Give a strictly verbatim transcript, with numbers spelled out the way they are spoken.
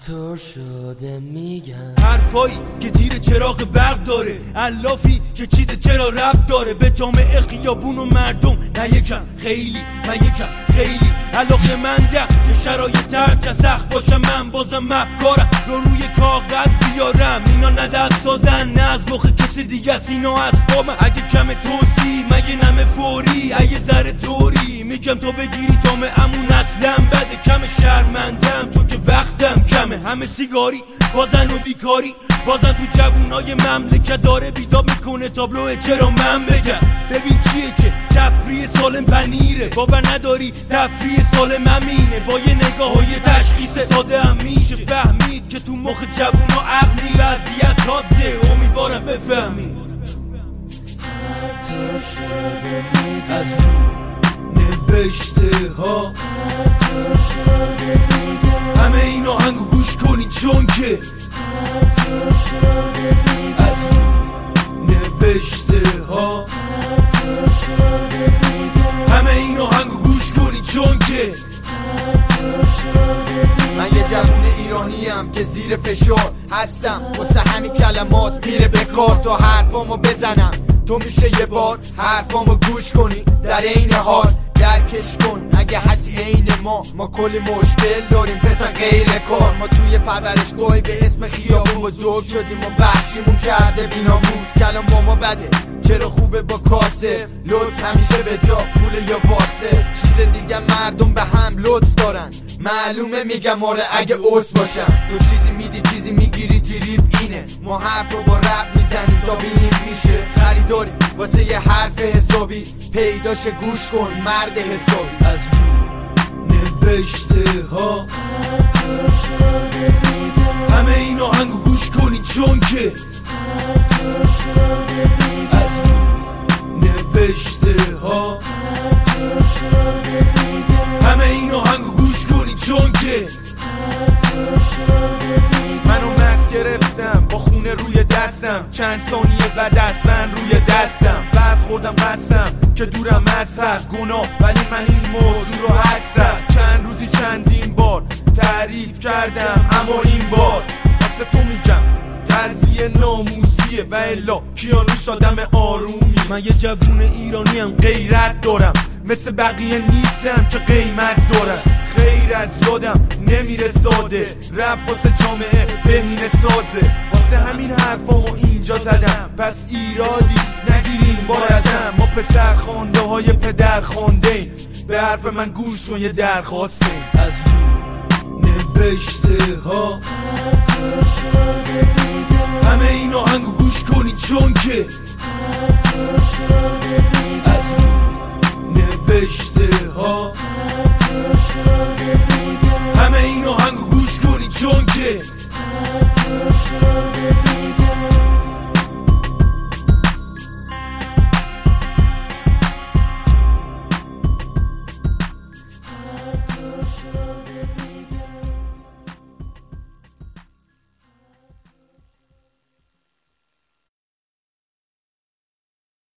عطار شده میگن حرفایی که تیر چراغ برق داره، علافی که چیده چرا رب داره به جامعه خیابون و مردم. نه یکم خیلی، نه یکم خیلی علاقه مندم که شرایط هرچه سخت باشه من بازم افکارم رو روی کاغذ بیارم. اینا نه دست سازن نه از مخ کسی دیگه است، اینا اسبابم. اگه کم توصی مگه نمه فوری، اگه ذره توری میگم تو بگیری جامعه‌مون اصلا بده. کم شرمندم چون که وقتم کمه، همه سیگاری بازن و بیکاری بازن تو جوونای مملکت داره بیداب میکنه تابلوه. چرا من بگم ببین چیه که تفریح سالم پنیره، باور نداری تفریح سالم امینه. با یه نگاه و یه تشخیص ساده هم میشه فهمید که تو مخ جوونا عقلی وضعیت حاده. امیدوارم بفهمی عطار شده میگن از نوشته ها، عطار شده میگن همه این آهنگو گوش کنین چون که عطار شده میگن از نوشته ها، عطار شده میگن همه این آهنگو گوش کنین چون که عطار شده میگن. من یه جوون ایرانیم که زیر فشار هستم، واسه همین کلمات میره به کار تا حرفامو بزنم. تو میشه یه بار حرفامو گوش کنی در این حال درکش کن. اگه هستی عین ما ما کلی مشکل داریم بزن غیر کار. ما توی پرورشگاهی به اسم خیابون بزرگ شدیم و بخشیمون کرده بیناموز. کلام با ما بده چرا خوبه با کاسه، لطف همیشه به جا پول یا واسه. چیز دیگه مردم به هم لطف دارن معلومه میگم آره اگه اوس باشم. تو چیزی میدی چیزی میگیری تریپ اینه، ما حرف رو با رپ میزنیم تا بینیم میشه خریداری واسه یه حرف حسابی پیداش گوش کن مرد حسابی. از نوشته ها عطار شده میگن همه این آهنگو گوش کنین چون که عطار شده میگن از نوشته ها عطار شده میگن همه این آهنگو گوش کنین چون که عطار شده میگن. منو مست گرفتم با خونه روی دستم، چند ثانیه بعد از من روی دستم. بعد خوردم قسم که دورم از هست گناه، ولی من این موضوع رو هستم. چند روزی چندین بار تعریف کردم اما این بار واسه تو میگم قضیه ناموسیه و الا کیانوش آدم آرومی. من یه جوون ایرانیم غیرت دارم مثل بقیه نیستم که قیمت دارم. خیر از یادم نمیره ساده، رپ واسه جامعه بهینه سازه. واسه همین حرفامو اینجا زدم پس ایرادی نگیرین بار ازم. ما پسر خانده های پدر خانده به حرف من گوش کن یه درخواسته. از نوشته ها عطار شده میگن همه این آهنگو گوش کنین چون که عطار شده میگن از نوشته ها عطار شده میگن همه این آهنگو گوش کنین چون که عطار شده